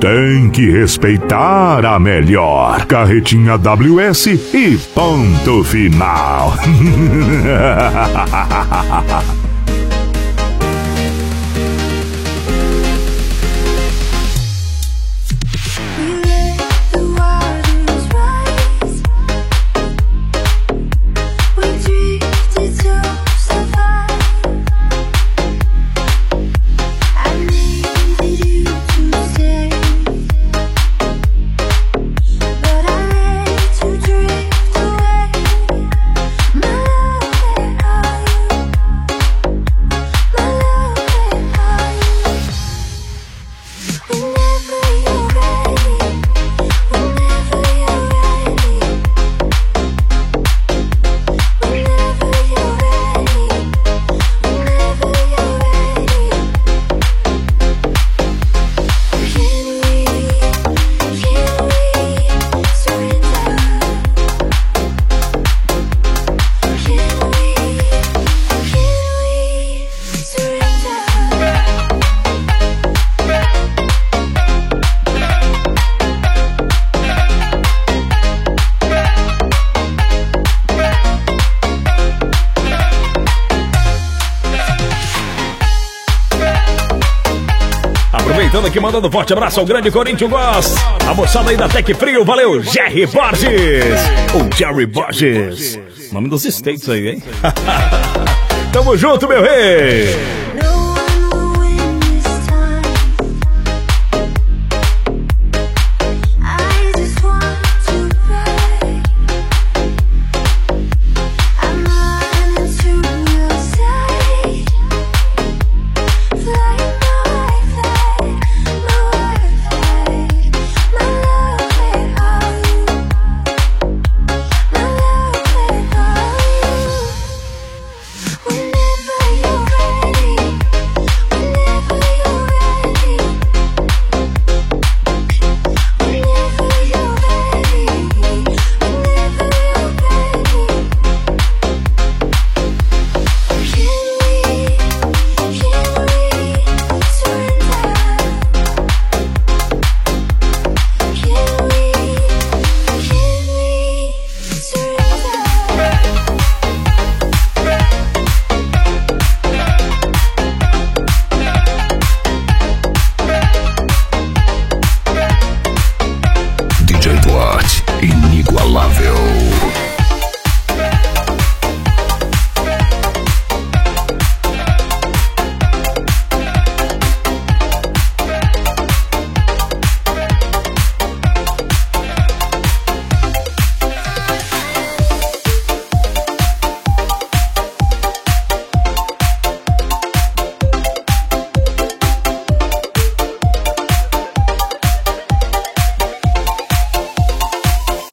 tem que respeitar a melhor. Carretinha WS e ponto final. Aqui mandando um forte abraço ao grande Corinthians Goss. A moçada aí da Tec Frio, valeu, Jerry Borges. O Jerry Borges. Nome dos States aí, hein? Tamo junto, meu rei.